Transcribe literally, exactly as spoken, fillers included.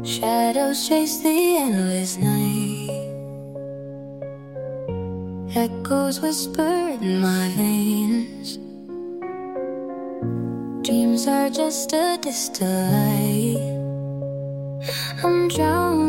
Shadows chase the endless night. Echoes whisper in my veins. Dreams are just a distant light. I'm drowning